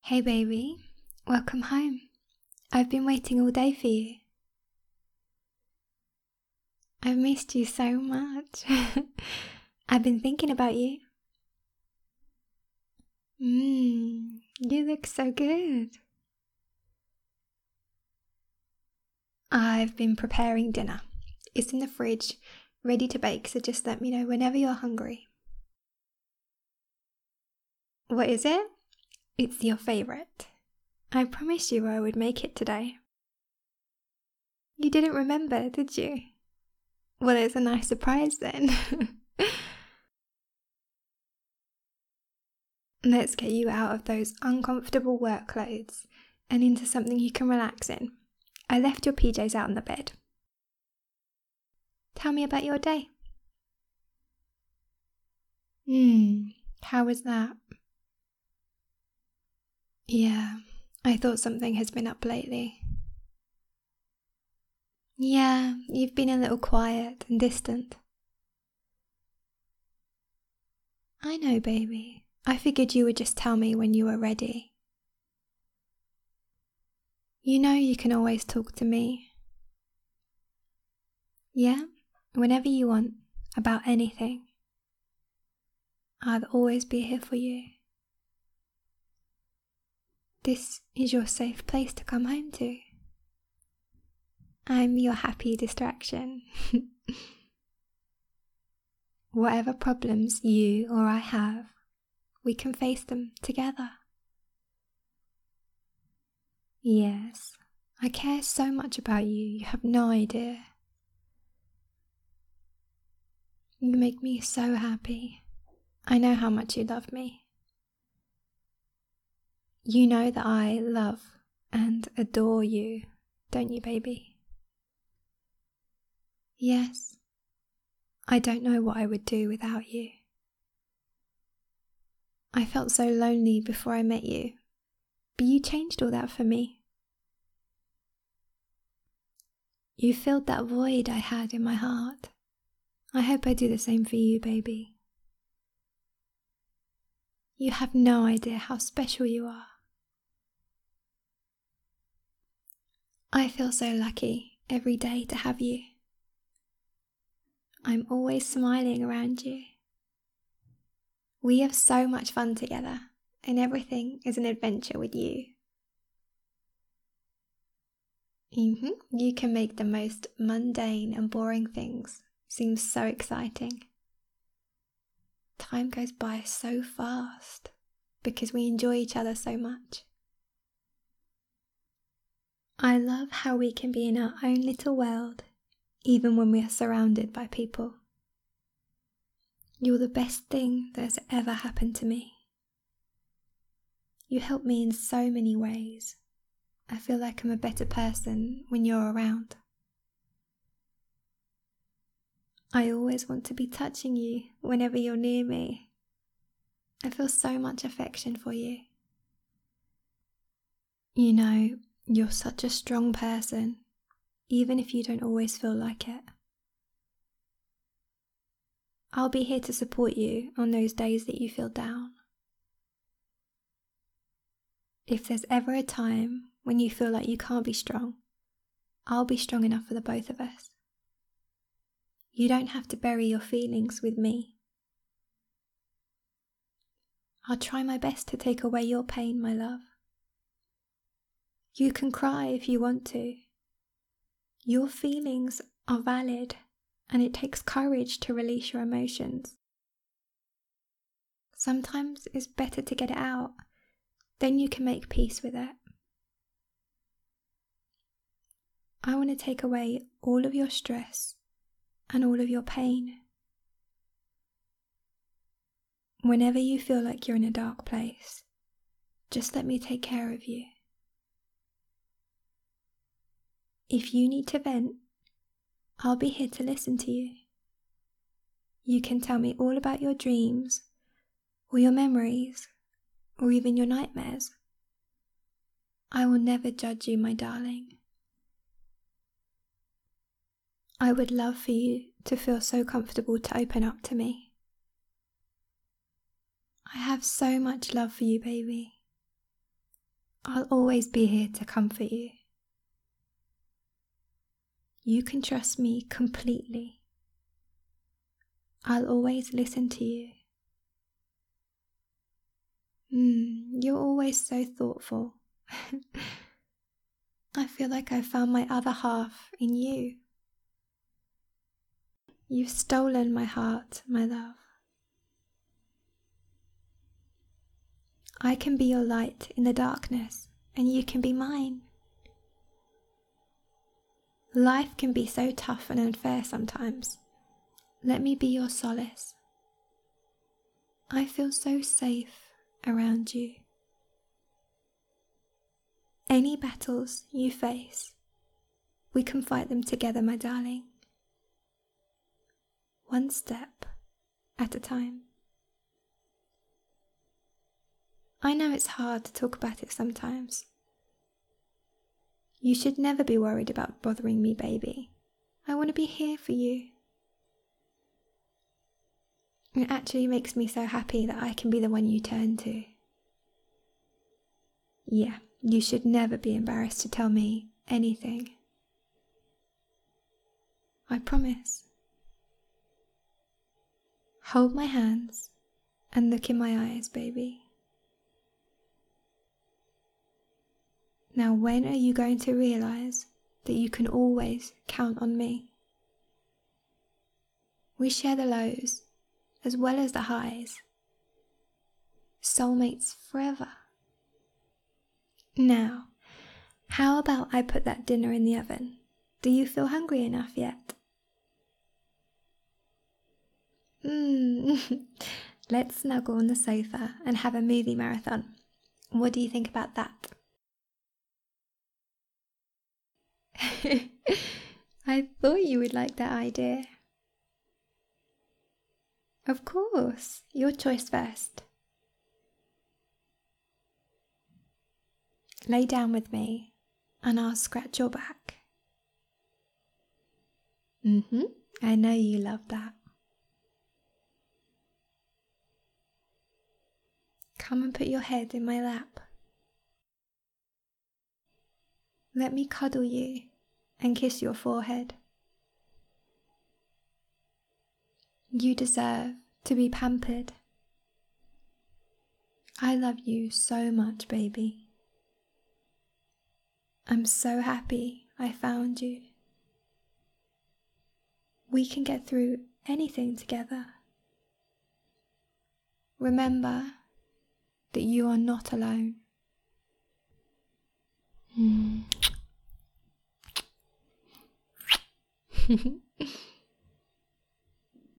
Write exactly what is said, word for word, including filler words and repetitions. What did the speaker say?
Hey baby, welcome home. I've been waiting all day for you. I've missed you so much. I've been thinking about you. Mmm, you look so good. I've been preparing dinner. It's in the fridge, ready to bake, so just let me know whenever you're hungry. What is it? It's your favourite. I promised you I would make it today. You didn't remember, did you? Well, it's a nice surprise then. Let's get you out of those uncomfortable work clothes and into something you can relax in. I left your P Js out on the bed. Tell me about your day. Hmm, how was that? Yeah, I thought something has been up lately. Yeah, you've been a little quiet and distant. I know, baby. I figured you would just tell me when you were ready. You know you can always talk to me. Yeah, whenever you want, about anything. I'll always be here for you. This is your safe place to come home to. I'm your happy distraction. Whatever problems you or I have, we can face them together. Yes, I care so much about you, you have no idea. You make me so happy. I know how much you love me. You know that I love and adore you, don't you, baby? Yes. I don't know what I would do without you. I felt so lonely before I met you, but you changed all that for me. You filled that void I had in my heart. I hope I do the same for you, baby. You have no idea how special you are. I feel so lucky every day to have you. I'm always smiling around you. We have so much fun together, and everything is an adventure with you. Mm-hmm. You can make the most mundane and boring things seem so exciting. Time goes by so fast because we enjoy each other so much. I love how we can be in our own little world, even when we are surrounded by people. You're the best thing that has ever happened to me. You help me in so many ways. I feel like I'm a better person when you're around. I always want to be touching you whenever you're near me. I feel so much affection for you. You know, you're such a strong person, even if you don't always feel like it. I'll be here to support you on those days that you feel down. If there's ever a time when you feel like you can't be strong, I'll be strong enough for the both of us. You don't have to bury your feelings with me. I'll try my best to take away your pain, my love. You can cry if you want to. Your feelings are valid, and it takes courage to release your emotions. Sometimes it's better to get it out, then you can make peace with it. I want to take away all of your stress and all of your pain. Whenever you feel like you're in a dark place, just let me take care of you. If you need to vent, I'll be here to listen to you. You can tell me all about your dreams, or your memories, or even your nightmares. I will never judge you, my darling. I would love for you to feel so comfortable to open up to me. I have so much love for you, baby. I'll always be here to comfort you. You can trust me completely. I'll always listen to you. Mm, you're always so thoughtful. I feel like I found my other half in you. You've stolen my heart, my love. I can be your light in the darkness, and you can be mine. Life can be so tough and unfair sometimes. Let me be your solace. I feel so safe around you. Any battles you face, we can fight them together, my darling. One step at a time. I know it's hard to talk about it sometimes. You should never be worried about bothering me, baby. I want to be here for you. It actually makes me so happy that I can be the one you turn to. Yeah, you should never be embarrassed to tell me anything. I promise. Hold my hands and look in my eyes, baby. Now, when are you going to realize that you can always count on me? We share the lows as well as the highs. Soulmates forever. Now, how about I put that dinner in the oven? Do you feel hungry enough yet? Mmm, let's snuggle on the sofa and have a movie marathon. What do you think about that? I thought you would like that idea. Of course, your choice first. Lay down with me and I'll scratch your back. Mm-hmm, I know you love that. Come and put your head in my lap. Let me cuddle you and kiss your forehead. You deserve to be pampered. I love you so much, baby. I'm so happy I found you. We can get through anything together. Remember that you are not alone. Mm.